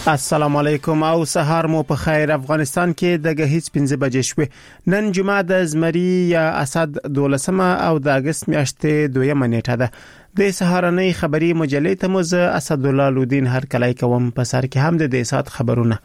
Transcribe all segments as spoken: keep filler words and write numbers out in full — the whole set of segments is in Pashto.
السلام علیکم او سهار مو په خیر. افغانستان کې د غهیڅ پنځه بجې شوې. نن جمعه د زمری یا اسد دولسمه او د اگست میاشتې دویمه نیټه ده. د سهارنۍ خبری مجلې ته موز اسد الله لودین هر کله کوم په سر کې هم د دې سات خبرونه.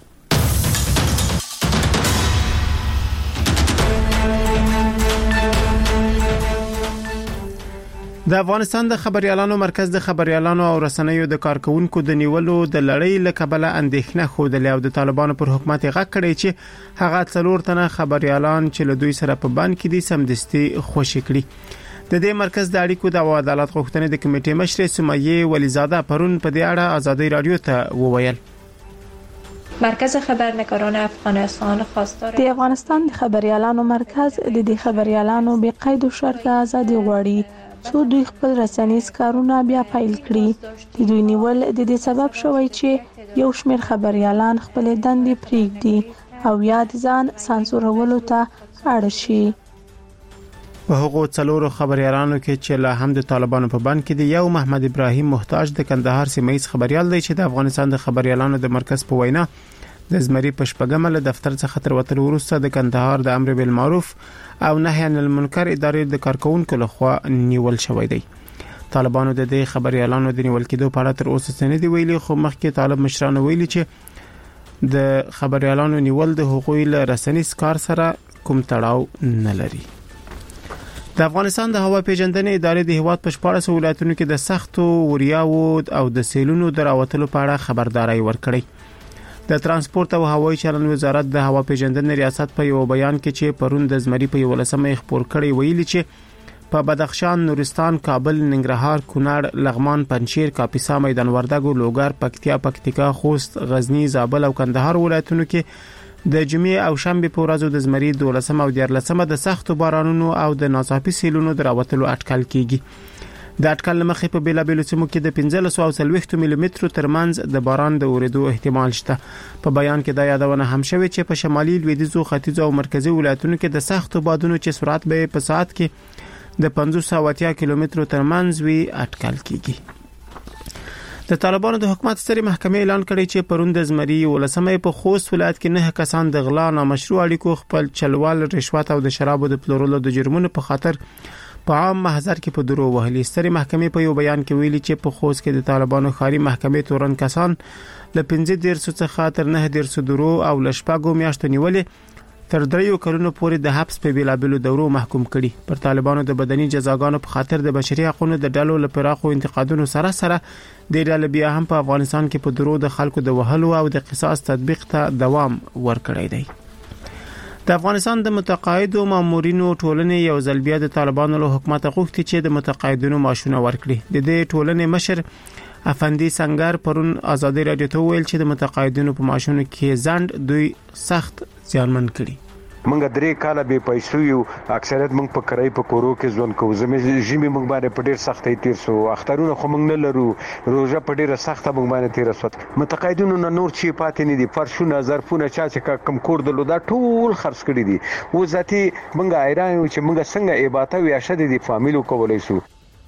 د افغانستان د خبريالانو مرکز د خبريالانو او رسنیو د کارکونکو د نیولو د لړۍ لکبله اندېښنه خوده او د طالبانو پر حکومت غږ کړی چې هغه څلور تنه خبريالان چې له دوی سره په بند کې دي سمدستي خوشی کړي. د دې مرکز د اړیکو د عدالت غوښتنې د کمیټې مشر سمیه ولیزاده پرون په دې اړه آزادی رادیو ته وویل. مرکز خبرنگاران افغانستان خواستار د افغانستان د خبريالانو مرکز د دې خبريالانو به قید او شرط ازادي غواړي څو دوی خپل رسنیز کارونه بیا فایل کړي. د دوی نیول د دې سبب شوی چې یو شمېر خبريالان خپل دندې پریږدي او یا د ځان سانسورولو ته اړ شي. په هغو څلورو خبريالانو کې چې له هم د طالبانو په بند کې دی یو محمد ابراهیم محتاج د کندهار سیمه خبريال دی چې د افغانستان د خبريالانو د مرکز په وینا د زمری په شپږم له دفتر څخه تر وتر وروسته د کندهار د امر بالمعروف او نهي عن المنکر ادارې د کارکونکو لخوا نیول شوی دی. طالبانو د دې خبريالانو د نیول کېدو په اړه تر اوسه څه نه دی ویلي، خو مخکې طالب مشرانو ویلي چې د خبريالانو نیول د حقوقي رسنیز کار سره کوم تړاو نه لري. د افغانستان د هوا پیژندنې ادارې د هیواد په شپاړس ولایتونو کې د سختو وریاو او د سیلونو دراوتلو په اړه خبرداري ورکړې. د ترانسپورت او هوایي چلند وزارت د هوا پیژندنې ریاست په یو بیان کې چې پرون د زمری په یو لسمه خبر کړی ویلي چې په بدخشان، نورستان، کابل، ننګرهار، کونړ، لغمان، پنجشیر، کاپیسا، میدان وردګو، لوګر، پکتیا، پکتیکا، خوست، غزنی، زابل او کندهار ولایتونو کې د جمعې او شنبه په ورځو د زمری دولسمه او دیارلسمه د سختو بارانونو او د ناڅاپي سیلونو دراوتلو اټکل کیږي. د اټکل مخې په بیلابیلو سیمو کې د پنځلس او څلوېښت ملي متر ترمنځ د باران د اوریدو احتمال شته. په بیان کې دا یادونه هم شوې چې په شمالي، لویدیځو، ختیځو او مرکزي ولایتونو کې د سختو بادونو چې سرعت به په ساعت کې د پنځوس او اتیا کیلومترو ترمنځ وي اټکل کیږي. د طالبانو د حکومت ستري محکمې اعلان کړی چې پرون د زمری ولسمه په خوست ولایت کې نه کسان د غلا نامشروع اړیکو خپل چلوال، رشوت او د شرابو د پلورلو د جرمونو په خاطر په عام محضر کې په درو وهلي. ستري محکمې په یو بیان کې ویلي چې په خوست کې د طالبانو خاري محکمې تورن کسان ل پنځه دیرسو څخه تر نه دیرسو درو او لشپاګو میاشتو نیولې تر دریو کلونو پورې د حبس په بیلابلو دورو محکوم کړي. پر طالبانو د بدني جزاګانو په خاطر د بشري حقوقو د ډلو لپاره انتقادونو سره سره د ډلې بیا هم په افغانستان کې په درو د خلکو د وهلو او د قصاص تطبیق ته دوام ورکړی دی. د افغانستان د متقاعدو مامورینو ټولنې یو ځل بیا د طالبانو له حکومت غوښتي چې د متقاعدینو معاشونه ورکړي. د دې ټولنې مشر افندي سنگر پرون آزادی رادیو ته ویل چې د متقاعدینو په معاشونو کې ځند دوی سخت زیانمن کړي. منګه درې کاله به پیسې یو اکثریت منګ په کرای په کورو کې ځون کوو زمې ژمي منګ باندې په ډیر سختۍ تیر سو اخترونه خو منګ نه لرو روزه په ډیره سخته منګ باندې تیر سو متقاعدینو نه نور چی پاتې نه دي فرشونه ظرفونه چا چې کم کور دلو دا ټول خرڅ کړي دي و ذاتي منګه ایران چې منګه څنګه عبادت وي اشد دي فامیلو کولای شو.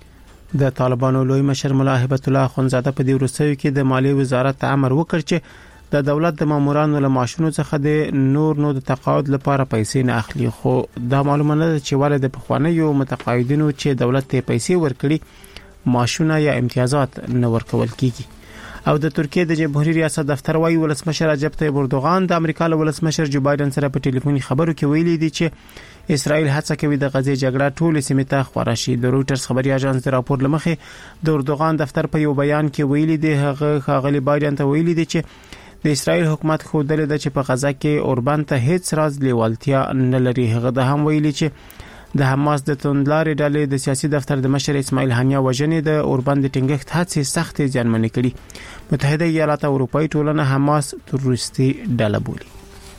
د طالبانو لوی مشر مولا هبت الله خونزاده په دې ورسوي کې د مالی وزارت امر وکړ چې د دولت د مامورانو له معاشونو څخه د نور نو د تقاعد لپاره پیسې نه اخلي. خو دا معلومه نه ده چې ولې د پخوانیو متقاعدینو چې دولت ته پیسې ورکړي معاشونه یا امتیازات نه ورکول کیږي. او د ترکیه د جمهوریت ریاست دفتر وايي ولسمشر رجب طیب اردوغان د امریکا له ولسمشر جو بایدن سره په ټلیفوني خبرو کې ویلي دي چې اسرائیل هڅه کوي د غزې جګړه ټول سیمه ته خورا شي. د رويټرز خبري اژانس د راپور لمخې د اردوغان دفتر په یو بیان کې ویلي دي هغه خاغلی بایدن ته ویلي دي چې د اسرائیل حکومت خو دلته د چې په غزا کې اوربان ته هیڅ راز لیوالتیا نه لري. هغه د هم ویلي چې د حماس د توندلارې ډلې د سیاسي دفتر د مشر اسماعیل هانیه وژنې د اوربان د ټینګښت هڅې سخت ځانمنې کړي. متحده ایالات او اروپאי ټولنه حماس تروریستي ډله بولي.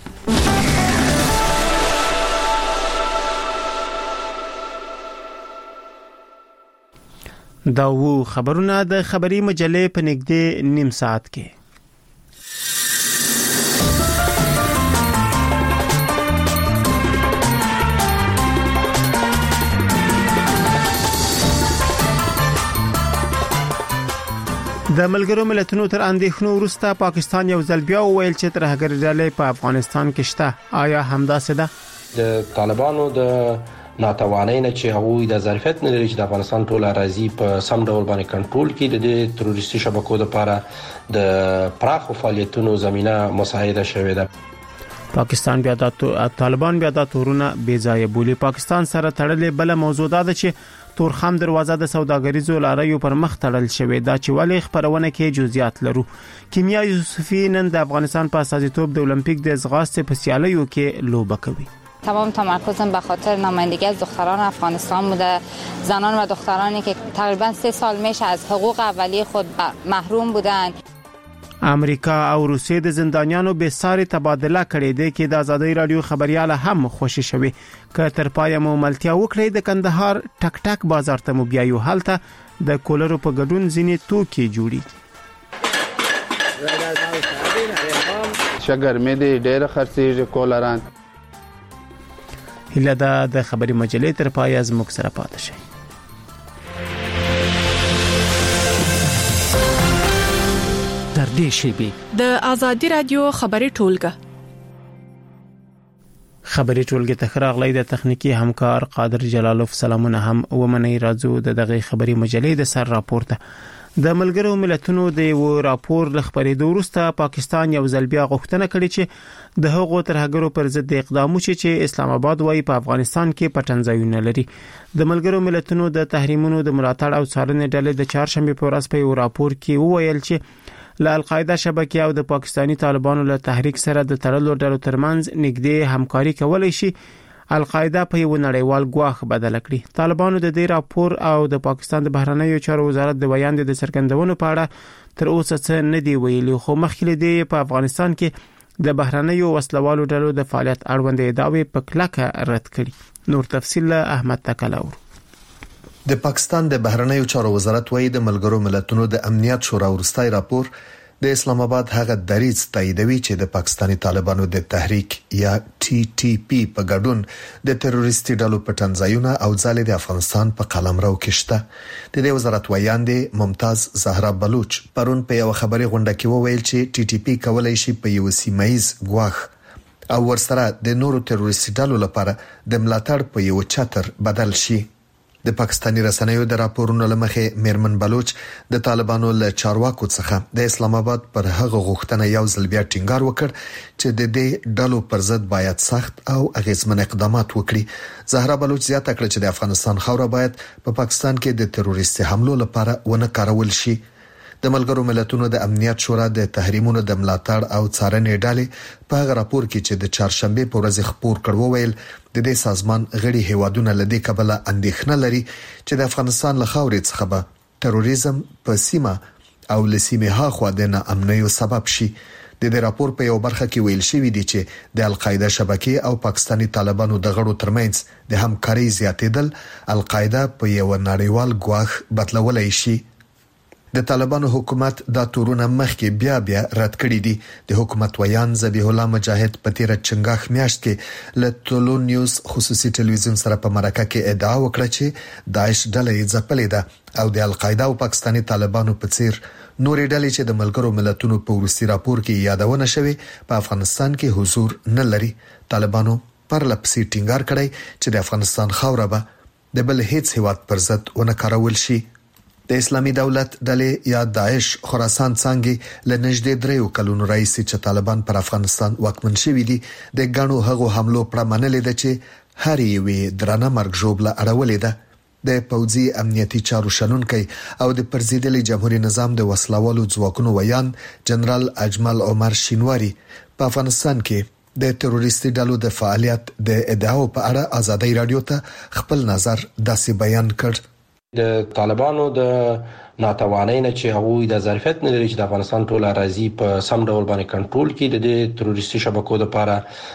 دا وو خبرونه د خبري مجلې په نږدې نیم ساعت کې. د د ملګرو ملتونو تر اندېښنو وروسته پاکستان یو ځل بیا وویل چې ترهګر ډلې په افغانستان کې شته. آیا همداسې ده؟ د طالبانو د ناتوانۍ نه چې هغه د ظرفیت نه لري چې د افغانستان ټول اراضي په سم ډول باندې کنټرول کړي، د تروریستي شبکو لپاره د پراخو فعالیتونو زمينه مساعده شوې ده. پاکستان بیا د طالبان بیا د تورونه بې ځای بولی. پاکستان سره تړلې بل موضوع ده چې تورخم دروازه د سوداګریزو لاریو پر مخ تړل شوې ده چې ولې خبرونه کې جزئیات لرو. کیمیا یوسفی نن د افغانستان په استازیتوب د المپیک د ځغاستې په سیالیو کې لوبه کوي. تمام تمرکزم به خاطر نمایندگی از دختران افغانستان بوده، زنان و دخترانی که تقریبا سه سال میشه از حقوق اولیه خود محروم بودند. امریکا او روسیې د زندانیانو به ساري تبادله کړې ده کې د آزادۍ رادیو خبرياله هم خوشی شوي. که تر پای مو ملتیا وکړي د کندهار ټک ټک بازار ته مو بیا یو حالته د کولرو په ګډون ځینې توکي جوړي. شګر مې دې ډېر خرڅېږي کولران. هله دا د خبري مجلې تر پای از موږ سره پاتې شي. در دې شیبي د آزادۍ رادیو خبري ټولګه خبري ټولګه تخراغلې د تخنیکی همکار قادر جلالوف سلامونه هم ومنې راځو د دغه خبري مجلې د سر راپورته. د ملګرو ملتونو د یو راپور لخبرېدو وروسته پاکستان یو ځل بیا غوښتنه کړې چې د هغو ترهګرو پر ضد اقدام وشي چې اسلام آباد وايي په افغانستان کې پټنځایونه لري. د ملګرو ملتونو د تحریمونو د ملاتړ او څارنې ډلې د چهارشنبه په ورځ په یو راپور کې وویل چې له القاعده شبکې او د پاکستانی طالبانو له تحریک سره د تړلو ډلو ترمنځ نږدې همکاري کولای شي القاعده په یو نړیوال ګواښ بدل کړي. طالبانو د دې راپور او د پاکستان د بهرنیو چارو وزارت د بیان د څرګندونو په اړه تر اوسه څه نه دی ویلي، خو مخکې دی په افغانستان کې د بهرنیو وسلوالو ډلو د فعالیت اړوند ادعاوې په کلکه رد کړي. نور تفصیل احمد تکلاور. د پاکستان د بهرنیو چارو وزارت وايي د ملګرو ملتونو د امنیت شورا ورستای راپور د اسلام آباد هغه دریځ تاییدوي چې د پاکستانی طالبانو د تحریک یا ټي ټي پی په ګډون د تروریستي ډلو پټنځایونه او ځالې د افغانستان په قلمرو کې شته. د دې وزارت ویاندې ممتاز زهرا بلوچ پرون په یو خبري غونډه کې وویل چې ټي ټي پی کولای شي په یو سیمایز ګواښ او ورسره د نورو تروریستي ډلو لپاره د ملاتړ په یو چتر بدل شي. د پاکستاني رسنیو د راپورونو لمخې میرمن بلوچ د طالبانو له چارواکو څخه د اسلام آباد پر هغه غوښتنه یو ځل بیا ټینګار وکړ چې د دې ډلو پر ضد باید سخت او اغیزمن اقدامات وکړي. زهرا بلوچ زیاته کړه چې د افغانستان خاوره باید په پا پاکستان کې د تروریستي حملو لپاره ونه کارول شي. د ملګرو ملتونو د امنیت شورا د تحریمونو د ملاتړ او څارنې ډلې په هغه راپور کې چې د چهارشنبه په ورځ خبر کړو ویل د دې سازمان غړي هیوادونه لدې کبله اندېښنه لري چې د افغانستان له خاورې څخه به تروریزم په سیمه او لسیمه هاخوا د ناامنۍ سبب شي. د دې راپور په یو برخه کې ویل شوی دی چې د القاعده شبکې او پاکستانی طالبانو د غړو ترمنځ د همکاري زیاتېدل القاعده په یو نړیوال ګواښ بدلولای شي. د طالبانو حکومت دا تورونه مخکې بیا بیا رد کړی دي. د حکومت ویان ذبیح الله مجاهد په تیر چنګاخ میاشت کې له ټولو نیوز خصوصي ټلویزیون سره په مرکه کې ادعا وکړه چې داعش ډلې ځپلې ده او د القاعده او پاکستانی طالبانو په څیر نورې ډلې چې د ملګرو ملتونو په ورسي راپور کې یادونه شوی په افغانستان کې حضور نه لري. طالبانو پر لپسې ټینګار کړی چې د افغانستان خاوره به د بل هیڅ هیواد پر ضد ونه کارول شي. د اسلامي دولت ډلې یا داعش خراسان څنګه له نږدې دریو کلونو راځي چې طالبان پر افغانستان واکمن شوي دي. د ګڼو هغو حملو پر منلې ده چې هر یوې درنه مرګ ژوبله اړولې ده. د پوځي امنیتي چارو شنونکي او د پرزیدلي جمهوریت نظام د وسلوالو ځواکونو ویان جنرال اجمل عمر شینواری په افغانستان کې د تروریستي ډلو د فعالیت د ادعاو په اړه آزادۍ رادیو ته خپل نظر داسې بیان کړ. د طالبانو د ناتوانۍ نه چې هغه د ظرفیت نه لري چې د افغانستان ټول اراضي په سم ډول باندې کنټرول کړي، د تروریستي شبکو لپاره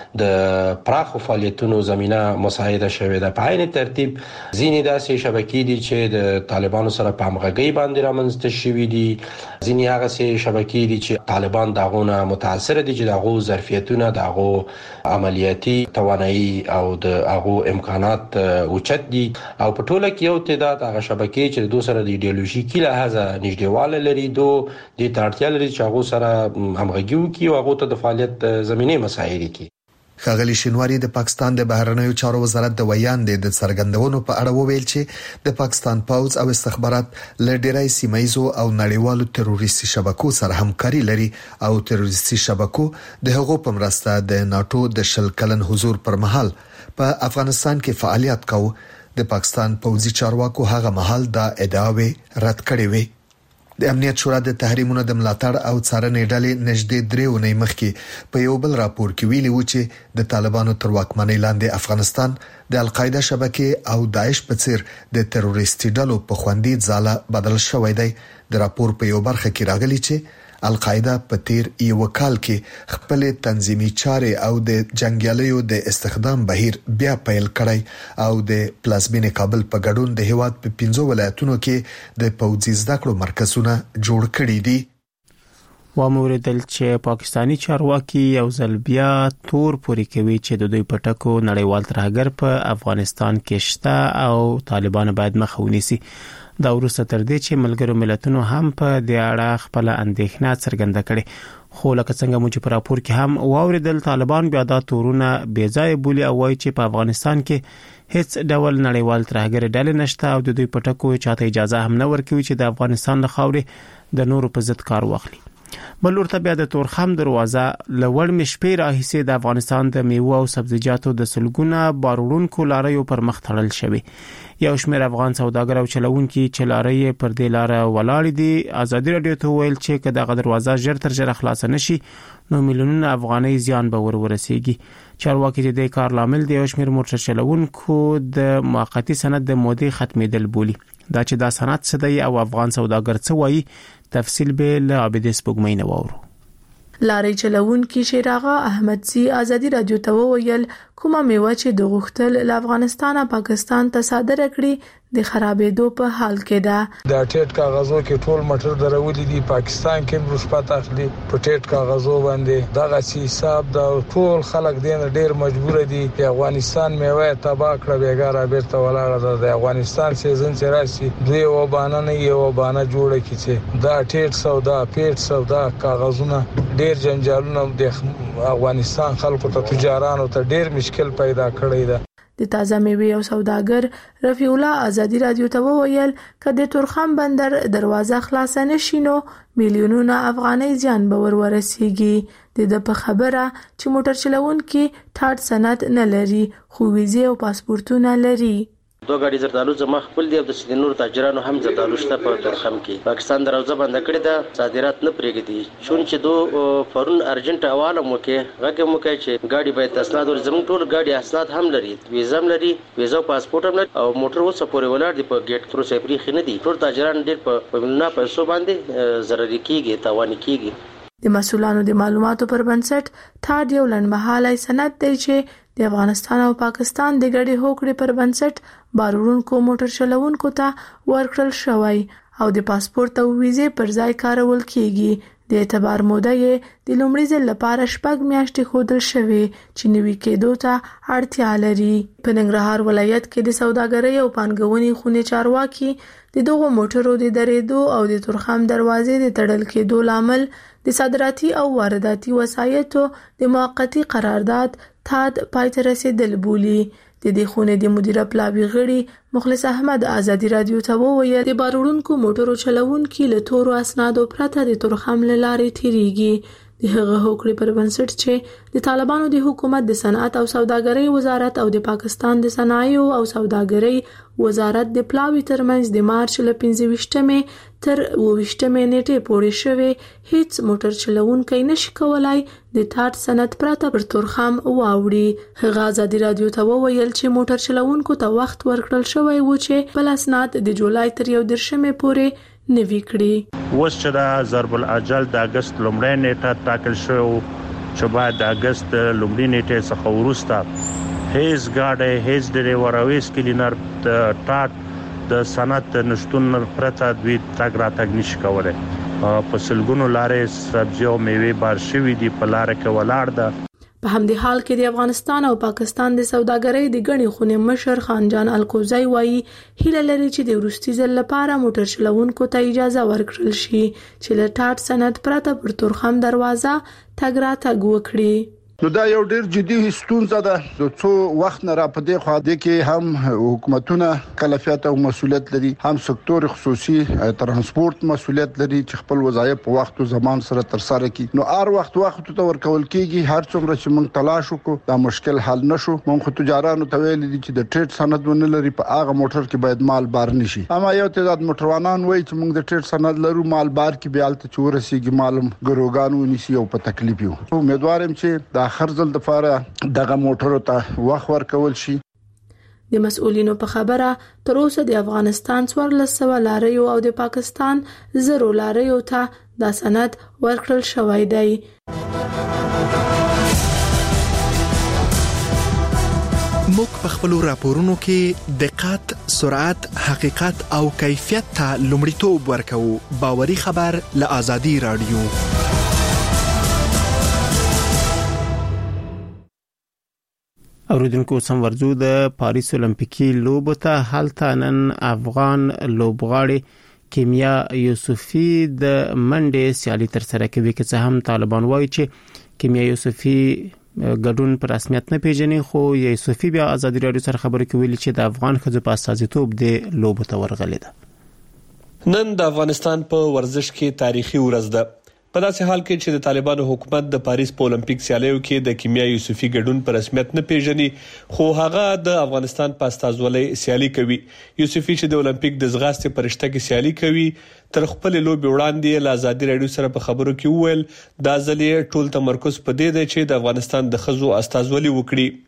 د پراخو فعالیتونو زمينه مساعده شوې ده. په عین ترتیب ځینې داسې شبکې دي چې د طالبانو سره په همغږي باندې رامنځته شوې دي، ځینې هغه سي شبکې دي چې طالبان دغه متاثر دي چې دغه ظرفیتونه دغه عملیاتي توانایي او د هغه امکانات اوچت دي او په ټوله کې یو تعداد هغه شبکې چې د دوه سره د ایدئولوژیکي لحاظه نږدېواله لري دو د تړتیا لري چې هغه سره همغږي وکړي او هغه ته د فعالیت زمينه مساعد کړي. ښاغلي شینواری د پاکستان د بهرنیو چارو وزارت د ویاندې د څرګندونو په اړه وویل چې د پاکستان پوځ او استخبارات له ډیری سیمایزو او نړیوالو تروریستي شبکو سره همکاري لري او تروریستي شبکو د هغو په مرسته د ناتو د شل کلن حضور پر مهال په افغانستان کې فعالیت کاوه. د پاکستان پوځي چارواکو هغه مهال دا ادعاوې رد کړې وې. د امنیت شورا د تحریمونو د ملاتړ او څارنې ډلې نږدې درې اونۍ مخکې په یو بل راپور کې ویلي و چې د طالبانو تر واکمنۍ لاندې افغانستان د القاعده شبکې او داعش په څیر د تروریستي ډلو په خوندي ځاله بدل شوی دی. د راپور په یو برخه کې راغلي چې القاعده په تیر یو کال کې خپل تنظیمي چارې او د جنگیالیو د استخدام بهیر بیا پیل کړی او د پلازمینې کابل په ګډون د هیواد په پنځو ولایتونو کې د پوځي زده کړو مرکزونه جوړ کړي دي. واموریدل چې پاکستانی چارواکي یو ځل بیا تور پوري کوي چې د دوی پټکو نړیوال ترهګر په افغانستان کې شته او طالبان باید مخه ونیسي. دا وروسته تر دې چې ملګرو ملتونو هم په دې اړه خپل اندېښنه څرګنده کړې، خو لکه څنګه مو چې په راپور کې هم واوریدل طالبان بیا دا تورونه بې ځای بولي او وایي چې په افغانستان کې هیڅ ډول نړیوال ترهګر ډلې نشته او د دوی پټکو چاته اجازه هم نه ورکوي چې د افغانستان له خاورې د نورو په ضد کار واخلي. بل ورته بیا د تورخم دروازه لوړ مشپې راهیسې د افغانستان د میوه او سبزیجاتو د سلګونه بارونکو لاریو پر مخ تړل شوی. یو شمېر افغان سوداګر او چلونکي چې لارې پر دې لار ولاړ دي ازادي رادیو ته ویل چې کله دغه دروازه ژر تر ژره خلاص نشي نو میلیونونه افغانۍ زیان به ور ورسیږي. چارواکي د دې کار لامل دی یو شمېر موټر چلونکو د موقتی سند د مودې ختمېدل بولي. دا چې دا سند څه دی او افغان سوداګر څه وایي تفصیل به له عابد سپوږمۍ نه وورو. لارې چلوونکي شیراغه احمدزي ازادي رادیو ته وویل کومه میوه چې د غختل له افغانستانه پاکستان ته صادره کړي د خرابېدو په حال کې ده. د ټیټ کاغذو کې ټول مټر درولې دي پاکستان کې رشوت اخلي په ټیټ کاغذو باندې دغه حساب دا ټول خلک دین ډیر مجبور دي په افغانستان میوه تباہ کړه بیګاره بیرته ولاړه ده. د افغانستان سیزن چې راشي دوی و بانه نه یو بانه جوړه کیږي دا ټیټ سودا پیټ سودا کاغذونه ډیر جنجالونه د افغانستان خلکو ته تجارانو ته ډیر مشکل پیدا کړی ده. د تازه میوه او سوداګر رفیع الله ازادي رادیو ته وویل کله د تورخم بندر دروازه خلاص نشي نو میلیونونه افغانۍ زیان به ور ورسیږي. د په خبره چې موټر چلوونکي ټاټ سند نه لري خو ویزه او پاسپورتونه لري. دوه غاډي زردالو زما خپل دی او د سیدنور تاجرانو هم زردالو شته په تورخم کې. پاکستان دروازه بند کړې ده صادرات نه پرېږدي شون چې دو فورن ارجنټ حواله مو کې هغه مو کې چې غاډي باید اسناد ور زموږ ټول غاډي اسناد هم لري ویزا هم لري ویزا او پاسپورت هم لري او موټر وسه پورې ولاړ دی په گیټ تر سپری خنه دي ټول تاجران ډېر په نه پیسو باندې ضرر کیږي تاوان کیږي. د مسولانو د معلوماتو پر بنسټ ټاډ یو لنډمهاله سند دی چې د افغانستان او پاکستان د ګډې هوکړې پر بنسټ بارونکو موټر چلوونکو ته ورکړل شوی او د پاسپورت او ویزې پر ځای کارول کیږي. د اعتبار موده یې د لومړي ځل لپاره شپږ میاشتې ښودل شوې چې نوي کېدو ته اړتیا لري. په ننګرهار ولایت کې د سوداګرۍ او پانګونې خونې چارواکي د دغو موټرو د درېدو او د تورخم دروازې د تړل کېدو لامل د صادراتي او وارداتي وسایطو د موقتی قرارداد تاد پای ته رسیدل بولي. د دې خونې د مدیره پلاوی غړي مخلص احمد ازادي رادیو ته وویل د بارونکو موټرو چلوونکي له تورو اسنادو پرته د تورخم لارې تیریږي. د هغه هوکړې پر بنسټ چې د طالبانو د حکومت د صنعت او سوداګرۍ وزارت او د پاکستان د صنایع او سوداګرۍ وزارت د پلاوی ترمنځ د مارچ ل پنځه ویشتمې تر اوه ویشتمې نیټې پورې شوی هیڅ موټر چلوونکی نشي کولای د ټاټ سند پرته پر تورخم واوړي. هغه ازادي رادیو ته وویل چې موټر چلوونکو ته وخت ورکړل شوی و چې بل اسناد د جولای تر یو درشمې پورې نوي کړي. اوس چې د ضرب الاجل د اگست لومړی نیټه ټاکل شو چې باید د اگست لومړی نیټه څخه وروسته هیڅ گاډي هیڅ ډرایور او هیڅ کلینر د ټاټ د صنعت نشټون پرته دوی تګ راتګ نشي کولای. په سلګونو لارې سبزی او میوه بار شوی دی په لار کې ولاړ ده. په همدې حال کې د افغانستان او پاکستان د سوداګرۍ د غني خونې مشر خانجان الکوزی وایي هیله لري چې د وروستي ځل لپاره موټر چلوونکو ته اجازه ورکړل شي چې له ټاټ سند پرته پر تورخم دروازه تګ راتګ وکړي. نو دا یو ډیر جدي ستونزه ده د څو وخت نه را پدې خو د کې هم حکومتونه کلفیت او مسولیت لري، هم سکتور خصوصي ترانسپورت مسولیت لري چې خپل وظایف په وخت او زمان سره تر سره کړي. نو هر وخت وخت ته ورکول کیږي، هر څومره چې موږ تلاش وکړو دا مشکل حل نشو. موږ خو تجارانو ته ویل دي چې د ټریډ سند ونه لري په هغه موټر کې باید مال بار نشي. اما یو تعداد موټروانان وایي چې موږ د ټریډ سند لرو، مال بار کې بیالته چې ورسیږي مالم ګروګانو ونیسي او په تکلیف یو. امیدوارم چې دا خرڅل د لپاره دغه موټرو ته وخت ورکول شي. د مسؤلینو په خبره تر اوسه د افغانستان څوارلس سوه لاریو او د پاکستان زرو لاریو ته دا سند ورکړل شوی دی. موږ په خپل راپورونو کې دقت، سرعت، حقیقت او کیفیت ته لومړیتوب ورکوو. باوري خبر له آزادي رادیو. اوریدونکو سم ورزو د پاریس اولمپیکي لوبو ته هلته نن افغان لوبغاړي کیمیا یوسفی د منډې سیالي تر سره کوي، که څه هم طالبان وایي چې کیمیا یوسفی ګډون پر رسمیت نه پیژني، خو یوسفی بیا آزادي رادیو سره خبرې کوي چې د افغان ښځو په استازیتوب د لوبو ته ورغلې ده. نن د افغانستان په ورزش کې تاریخي ورځ ده. په داسې حال کې چې د طالبانو حکومت د پاریس په اولمپیک سیالیو کې د کیمیا یوسفی ګډون په رسمیت نه پیژني، خو هغه د افغانستان په استازولۍ سیالي کوي. یوسفی چې د اولمپیک د ځغاستې په رشته کې سیالي کوي، تر خپل لوبي وړاندې له آزادي رادیو سره په خبرو کې وویل دا ځلې ټول تمرکز په دې دی چې د افغانستان د ښځو استازولي وکړي.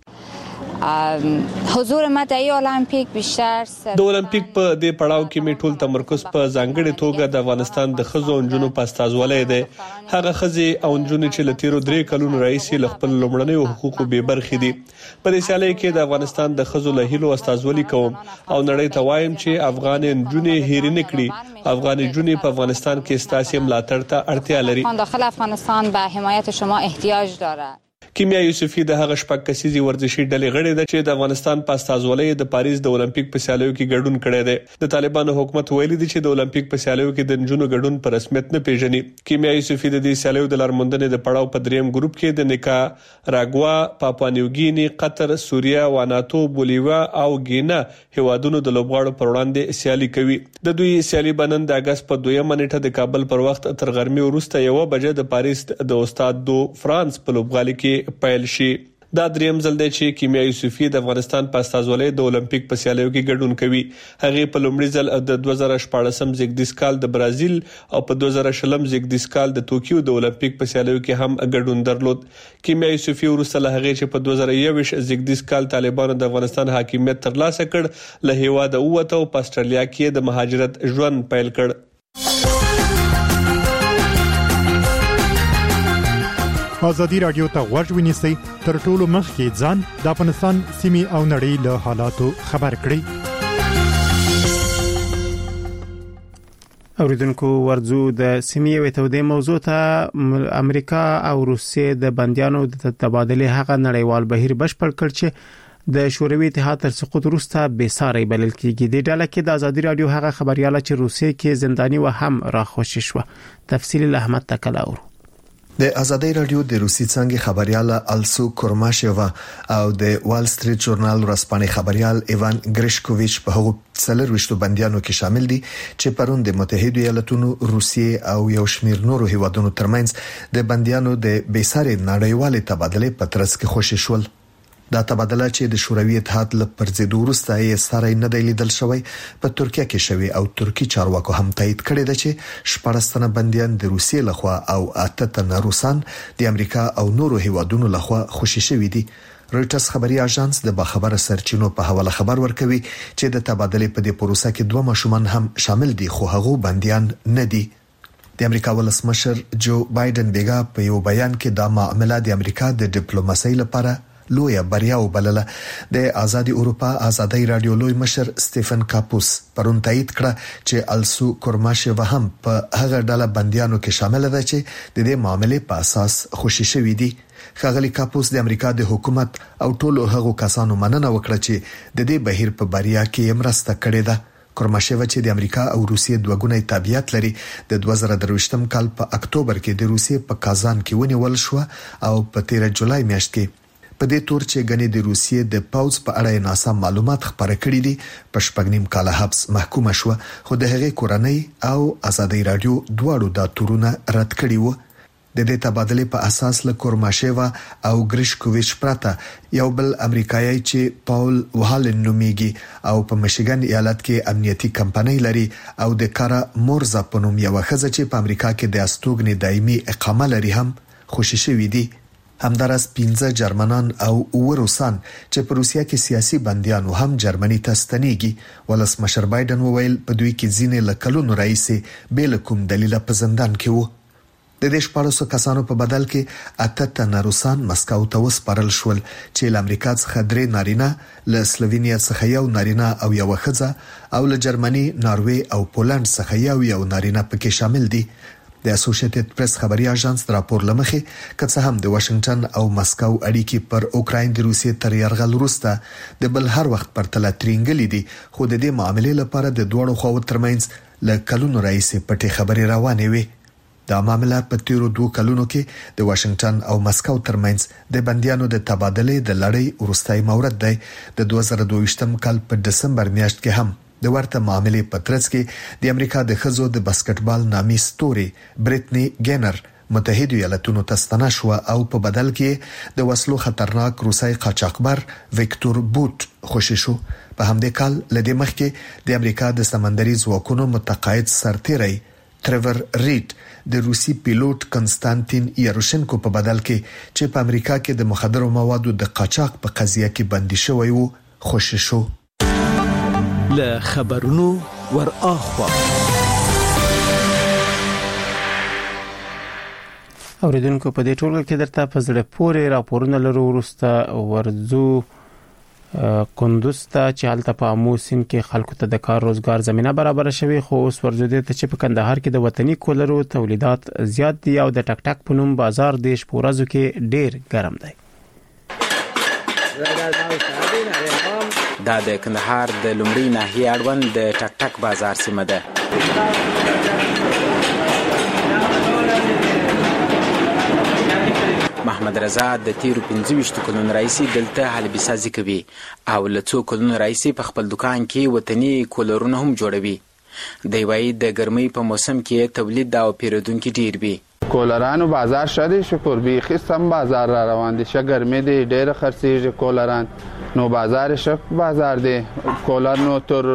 حضور ما د المپیک بیشتر د المپیک په دې پړاو کې می ټول تمرکز په ځانګړي توګه د افغانستان د ښځو او نجونو په استازولۍ دی. هغه ښځې او نجونې چې له تیرو درې کلونو راهیسې له خپل لومړنیو حقوقو بې برخې دي. په دې سیالۍ کې د افغانستان د ښځو له هیلو استازولي کوم او نړۍ ته وایم چې افغان نجونې هېرې نه کړي. افغان نجونې په افغانستان کې ستاسو ملاتړ ته اړتیا لري. داخل افغانستان به حمایت شما احتیاج دارد. کیمیا یوسفی د هغه شپږ کسیزي ورزشي ډلې غړې ده چې د افغانستان په استازولۍ د پاریس د اولمپیک په سیالیو کې ګډون کړی دی. د طالبانو حکومت ویلي دی چې د اولمپیک په سیالیو کې د نجونو ګډون په رسمیت نه پیژني. کیمیا یوسفی د دې سیالیو د لارموندنې د پړاو په دریم ګروپ کې د نیکاراګوا، پاپوا نیوګینی، قطر، سوریه، واناتو، بولیویا او ګینا هیوادونو د لوبغاړو پر وړاندې سیالي کوي. د دوی سیالي بنن د اگست په دویمه نیټه د کابل پر وخت تر غرمې وروسته یو بجې د پاریس د استاد دو فرانس په لوبغالي کې پیل شي. دا دریم ځل دی چې کیمیا یوسفی د افغانستان په استازولۍ د اولمپیک په سیالیو کې ګډون کوي. هغه په لومړي ځل د دوه زره شپاړسم زیږدیز کال د برازیل او په دوه زره شلم زیږدیز کال د توکیو د اولمپیک په سیالیو کې هم ګډون درلود. کیمیا یوسفی وروسته له هغه چې په دوه زره یوویشت زیږدیز کال طالبانو د افغانستان حاکمیت ترلاسه کړ، له هیواده ووته او په استرالیا کې د مهاجرت ژوند پیل کړ. آزادی رادیو ته غوږ ونیسئ، تر ټولو مخکې ځان د افغانستان سیمې او نړۍ له حالاتو خبر کړئ. اوریدونکو ورزو د سیمې او تودې موضوع ته امریکا او روسیې د بندیانو د تبادلې هغه نړیوال بهیر بشپړ کړ چې د شوروي اتحاد تر سقوط وروسته بې ساري بلل کېږي. د ډله کې د آزادي رادیو هغه خبرياله چې روسیې کې زنداني و هم راخوشي شو. تفصیل احمد تکلاور. د آزادی رادیو د روسي څنګه خبرياله السو کورماشووا او د وال سټریټ ژورنال ورځپاڼې خبريال ایوان ګریشکوویچ په هغو څلورويشتو بنديانو کې شامل دي چې پرون د متحده ایالاتونو، روسیې او یو شمېر نورو هیوادونو ترمنځ د بنديانو د بیساري نړیوالې تبادلې په ترڅ کې خوشي شول. دا تبادله چې د شوروي اتحاد له پرځېدو وروسته یې سره نه دی لیدل شوی، په ترکیه کې شوی او ترکی چارواکو هم تایید کړی دی چې شپږ تنه بنديان د روسیې لخوا او اته تنه روسان د امریکا او نورو هیوادونو لخوا خوشي شوی دي. رويټرز خبري اژانس د باخبره سرچینو په حواله خبر ورکوي چې د تبادلې په دې پروسه کې دوه ماشومان هم شامل دي، خو هغه بنديان نه دي. د امریکا ولسمشر جو بایدن بیګا په یو بیان کې دا معاملې د امریکا د ډیپلوماسۍ لپاره لویه بریا وبلله. د آزادي اروپا آزادي رادیو لوی مشر سټيفن کاپوس پرون تایید کړه چې السو کورماشووا هم په هغه ډله بنديانو کې شامل ده چې د دې معاملې په اساس خوشي شوی دي. ښاغلي کاپوس د امریکا د حکومت او ټولو هغو کسانو مننه وکړه چې د دې بهیر په بریا کې مرسته کړې ده. کورماشیوا چې د امریکا او روسیې دوه ګونی تابعیت لري د دوه زره درویشتم کال په اکتوبر کې د روسیې په کازان کې ونیول شو او په تیر جولای میاشت کې په دې تور چې غني د روسیې د پاوز په اړه ناسم معلومات خبره کړې دي په شپږنیم کال حبس محکومه شو، خو د هغې کورنۍ او آزادۍ رادیو دواړو دا تورونه رد کړي وو. د دې تبادله په اساس له کورماشیوا او ګریشکوویچ پراته یو بل امریکایي چې پاول وهالن نومیږي او په میشیګن ایالت کې امنیتي کمپنۍ لري او د کارا مورزا په نوم یو خزه چې په امریکا کې د استوګنې دایمي اقامه لري هم خوشی شوی دي. همدارس پنځه جرمنان او اوروسان چې په روسیا کې سیاسي بنديان هم جرمني ته ستنېږي. ولسمشر بایدن وویل په دوی کې ځینې لکلونو رئیس بیل کوم دلیل په زندان کې وو. د دې شپږ کسانو په بدل کې اته تنه روسان مسکو ته وسپارل شول چې له امریکا څخه درې نارینه، له سلووینیا څخه یو نارینه او یو ښځه او له جرمني، ناروې او پولند څخه یو یو نارینه پکې شامل دي. د اسوسییټډ پریس خبري اژانس راپور لمخې کڅه هم د واشنگټن او مسکو اړیکې پر اوکراین د روسیې تر یرغل وروسته د بل هر وخت پر تل ترینګلې دي، خو د دې معاملې لپاره د دوړو خو ترمنځ له کلونو رئیس پټي خبري روانې وي. دا معاملې په تیرو دوه کلونو کې د واشنگټن او مسکو ترمنځ د بنديانو د تبادله د لړۍ ورستای مورد دی. د دوه زره دوه کال په دسمبر میاشت کې هم د ورته معاملې په ترڅ کې د امریکا د خزو د باسکټبال نامي ستوري بریټنی ګینر متحده ایالاتونو ته ستنه شو او په بدل کې د وسلو خطرناک روسي قاچاقبر وکټور بوت خوشی شو. په همدې کال لدې مخکې د امریکا د سمندري ځواکونو متقاعد سرتیری تریور ریډ د روسي پیلوټ کنستانتین یاروشنکو په بدل کې چې په امریکا کې د مخدرو موادو د قاچاق په قضیه کې بندي شوی وو خوشی شو. له خبرونو ور اخوا اوریدونکو په دې ټولګه کې درته په زړه پورې راپورونه لرو. ورسته ورزو کندوز ته چې حالت په امو سیند کې خلکو ته د کار روزګار زمينه برابر شوي، خو اوس ورزو دي ته چې په کندهار کې د وطني کولرو تولیدات زیات دي او د ټک ټک په نوم بازار دیش پورزو کې ډیر ګرم دی. دا د کندهار د لومړی ناحیه اړوند د ټک ټک بازار سیمه ده. محمد رضا د تیرو پنځه ویشت کلونو راځي دلته حلبي سازي کوي او له څو کلونو راځي په خپل دکان کې وطني کولرونه هم جوړوي. دی وايي د ګرمۍ په موسم کې تولید او پیرودونکو ډیر وي. کولرانو بازار شری شکر بي خصم بازار را روان دي، شګرمې دي ډېر خرڅيږي کولران، نو بازار شک بازار دي. کولر نو تر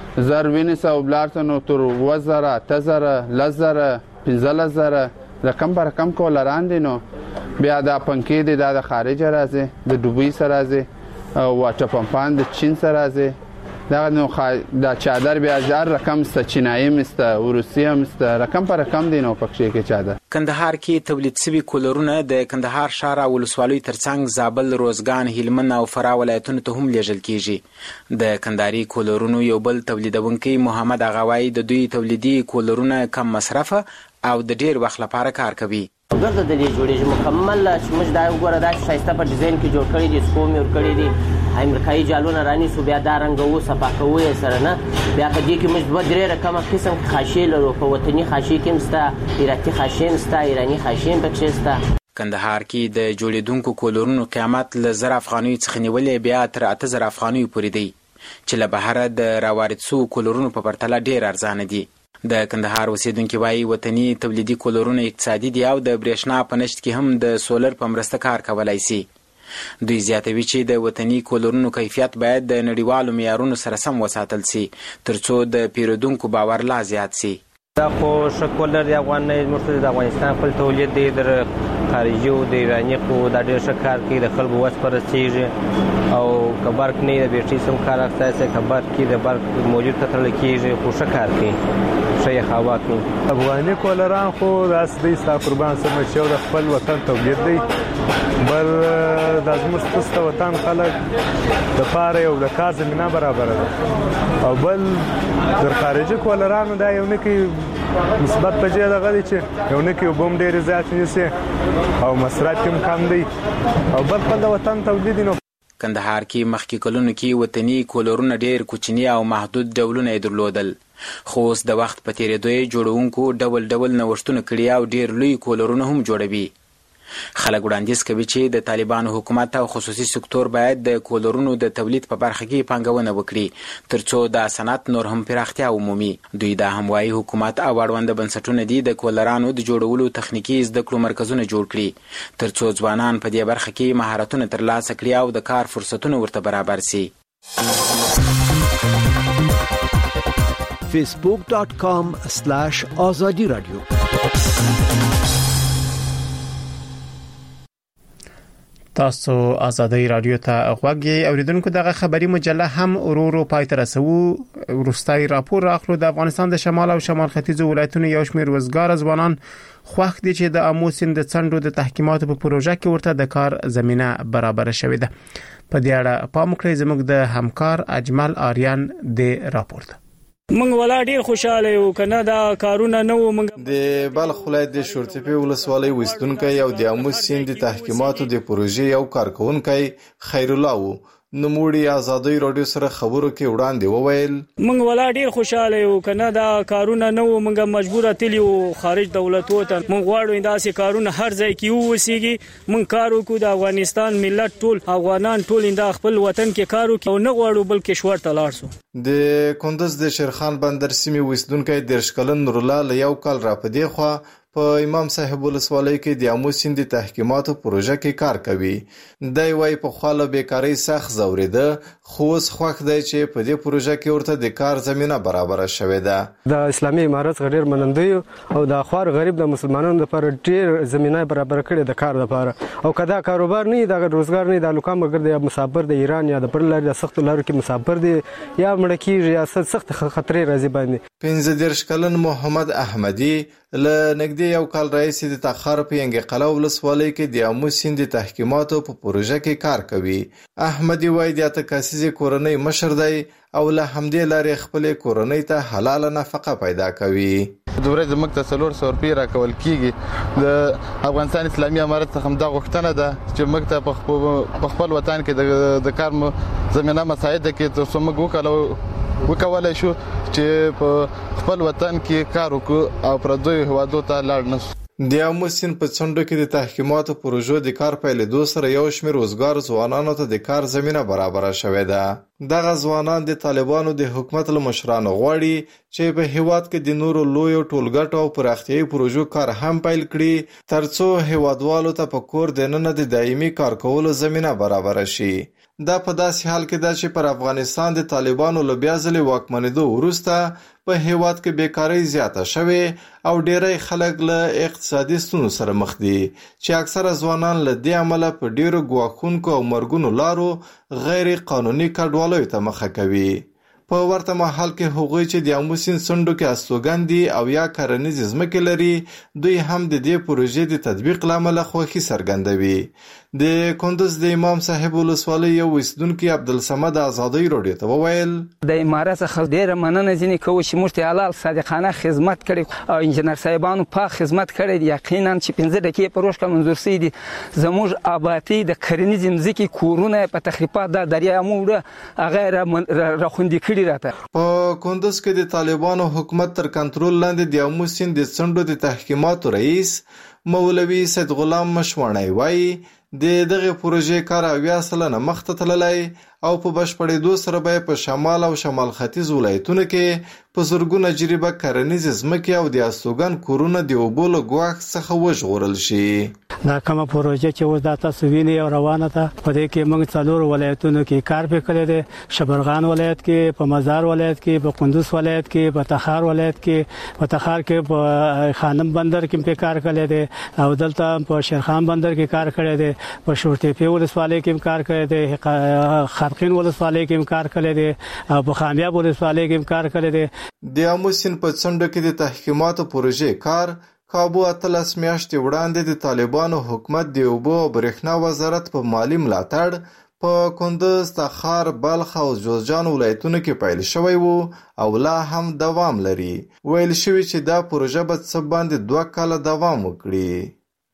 زر وینس او بلارته نو تر وزره تزره لزره پنځله زره رقم پر رقم کولران دي. نو بیا د پنکې دي د خارج راځي، د دوبۍ سره راځي او واټر پمپان د چین سره راځي. دا نو د چادر بیا هزار رقم ست چینایي مست روسیه مست رقم پر رقم دي. نو پکې کې چادر کندهار کې تولید شوی کولرونه د کندهار ښار او ولسوالۍ ترڅنګ زابل، روزګان، هلمند او فراه ولایتونو ته هم لیږل کیږي. د کندهاري کولرونو یو بل تولیدونکي محمد اغاوی د دوی تولیدي کولرونه کم مصرفه او د ډیر وخت لپاره کار کوي. ګرځه د دې جوړېږي مکمل چې موږ دا وګوره دا شایسته په ډیزاین کې جوړ کړی دي، سکوم یې ور کړی دي، امریکایي جالونه رانیسو بیا دا رنګ وو صفا کوو یې سره نه. بیا په دې کې موږ دوه درې رقمه قسم خاشې لرو، په وطني خاشې کې مسته، ایراتي خاشې مسته، ایراني خاشې پکې مسته. کندهار کې د جوړیدونکو کولرونو قیمت له زر افغانیو څخه نیولې بیا تر اته زر افغانیو پورې دی، چې له بهره د راوارد شوو کولرونو په پرتله ډیر ارزانه دي. د کندهار اوسیدونکو وايي وطني تولیدي کولرونه اقتصادي دي او د برېښنا په نشت کې هم د سولر په مرسته کار کولای شي. دوی زیاتوي چې د وطني کولرونو کیفیت باید د نړیوالو معیارونو سره سم وساتل شي ترڅو د پیرودونکو باور لا زیات شي. دا خو شکولر د افغاني مرتضی د افغانستان خپل تولید دی، در خارجي او د ایراني خو دا ډېر ښه کار کوي، د خلکو وس پرستېږي او که برق نه وي د بیټرۍ سم کار اخیستی شي، که برق کې د برق موجود ته تړلی کېږي خو ښه کار کوي، ښه یې هوا کوي. افغاني کولران خو داسې دی ستا قربان سمه چې یو د خپل وطن تولید دی، بل دا زموږ ستاسو د وطن خلک دپاره یو د کار زمینه برابره ده، او بل د خارجي کولرانو دا یو نه کوي مثبت په دې دغه دي چې یو نه کې وبوم ډېر زیات نشي او مصرف هم کم دی او بل په د وطن تولید نو کندهار کې مخکې کلونو کې وطني کولرونه ډېر کوچني او محدود ډولونه یې درلودل، خو اوس د وخت په تېرېدو یې جوړونکو ډول ډول نوښتونه کړي او ډېر لوی کولرونه هم جوړوي. خلک وړاندیز کوي چې د طالبانو حکومت او خصوصي سکتور باید د کولرونو د تولید په برخه کې پانګونه وکړي ترڅو د صنعت نور هم پراختیا ومومي. دوی دا هم وایي حکومت او اړونده بنسټونه دي د کولرانو د جوړولو تخنیکي زده کړو مرکزونه جوړ کړي ترڅو ځوانان په دې برخه کې مهارتونه ترلاسه کړي او د کار فرصتونه ورته برابر سي. فیسبوک ډاٹ کام سلاش آزادی رادیو. تاسو آزادی رادیو ته غوږی اوریدونکو. دغه خبری مجله هم ورورو پای ته رسو. وروستای راپور راخلو د افغانستان د شمال او شمال ختیځ ولایتونو یو شمېر وزګار ځوانان خوښ دي چې د امو سیند د څنډو د تحکیماتو په پروژه کې ورته د کار زمينه برابر شوې ده. په دې اړه پام وکړئ زموږ د همکار اجمل آریان د راپور ته. منګ ولا ډیر خوشاله یو کنه دا کارونه نو منګ د بلخ ولایت د شورتپی ولسوالۍ وستونکو او د امو سیند تحکیماتو د پروژې یو کارکونکو خیر الله وو نموړي آزادی رادیو سره خبرو کې وړاندې وویل منګ ولا ډیر خوشاله یو کنه دا کارونه نو منګ مجبوره تلیو خارج دولتو ته منګ غواړو انداسې کارونه هر ځای کې ووسیږي منګ کارو کو د افغانستان ملت ټول افغانان ټول انده خپل وطن کې کارو کو نه غواړو بلکې شور تلار سو. د کندوز د شیرخان بندر سیمې وستونکو د شکلن نورالله یو کال را پدې خو په امام صاحب ولسوالۍ کې د امو سیند تحکیماتو پروژه کې کار کوي. دای وای په خاله بیکاری سخت زوریده خو اوس خوښ دی چې په دې پروژه کې ورته د کار زمينه برابر شوې ده. د اسلامي امارت غیر منندوی او د خوار غریب د مسلمانانو لپاره ډیر زمينه برابر کړي د کار لپاره او کدا کاروبار نه د روزګار نه د لوکام مګر د مسافر د ایران یا د بل لارې د سخت لارو کې مسافر دي یا مړ کیږي یا سخت خطرې راځي باندې. پنځه دیرش کلن محمد احمدی له نږدې یو کال راځي د تخار په انګ قلاو ولسوالۍ کې د امو سیند تحکیماتو په پروژه کې کار کوي. احمدی وای د تکاسیزي کورنۍ مشر دی او له همدې لارې خپل کورنۍ ته حلاله نفقه پیدا کوي. د ورځې موږ ته څلور سوه روپۍ راکول کیږي. د افغانستان اسلامي امارت څخه دا غوښتنه ده چې موږ ته په خپل وطن کې د کار زمينه مساعده کې ترڅو موږ وکړو وکولای شو چې په خپل وطن کې کار وکړو او پردوی هوادو ته لاړ نشو. د امو سیند په څنډو کې د تحکیماتو پروژو د کار پیلېدو سره یو شمېر وزګار ځوانانو ته د کار زمينه برابر شوې ده. دغه ځوانان د طالبانو د حکومت له مشرانو غواړي چې په هیواد کې د نورو لویو ټولګټو او پراختیايي پروژو کار هم پیل کړي ترڅو هیوادوالو ته په کور دننه د دایمي کار کولو زمينه برابر شي. دا په داسې حال کې ده چې پر افغانستان د طالبانو له بیا ځلې واکمنېدو وروسته په هیواد کې بیکاری زیاته شوې او ډېری خلک له اقتصادي ستونزو سره مخ دي چې اکثره ځوانان له دې امله په ډېرو ګواښونکو او مرګونو لارو غیر قانوني کډوالیو ته مخه کوي. په ورته مهال کې هغوی چې د امو سیند څنډو کې استوګن دي او یا کرنیزې ځمکې لري دوی هم د دې پروژې د تطبیق له امله خوښي څرګندوي. د کندوز د امام صاحب ولسوالۍ یو اوسیدونکي عبدالصمد آزادی رادیو ته وویل د امارت څخه ډېره مننه ځینې کوو چې موږ ته حلال صادقانه خدمت کړی او انجنیر صاحبانو پاک خدمت کړی دی. یقینا چې پنځه دقیقې په روش کې منظور سوي دي. زموږ آبادي د کرنیزې مځکې کورونه په تخریبات دا دریا موړه هغه راخوندي کړي راته. په کندوز کې د طالبانو حکومت تر کنټرول لاندې د امو سیند د څنډو د تحکیماتو رئیس مولوي سید غلام مشوانی وایي د دغه پروژې کار اویا سلنه مخته تللی او په بشپړېدو سره به په شمال او شمال ختیځ ولایتونو کې په زرګونه جریبه کرنیزې ځمکې او د استوګن کورونه د اوبو له ګواښ څخه وژغورل شي. دا کومه پروژه چې اوس د تاسو ویني او روانه ده په دې کې موږ څلور ولایتونو کې کار وکړی دی. شبرغان ولایت کې، په مزار ولایت کې، په کندوز ولایت کې، په تخار ولایت کې، په تخار کې په خانم بندر کې کار کړی دی او دلته په شیرخان بندر کې کار کړی دی. په شورتپی ولسوالۍ کې کار کړی دی. خرقین ولسوالۍ کې کار کړی دی او په خامیاب ولسوالۍ کې کار کړی دی. د امو سیند په څنډو کې د تحکیماتو پروژې کار کابو اتلس میاشتې وړاندې د طالبانو حکومت د اوبو او برېښنا وزارت په مالی ملاتړ په کندز، تخار، بلخ او جوزجان ولایتونو کې پیل شوی وو او لا هم دوام لري. ویل شوی چې دا پروژه به څه باندې دوه کاله دوام وکړي.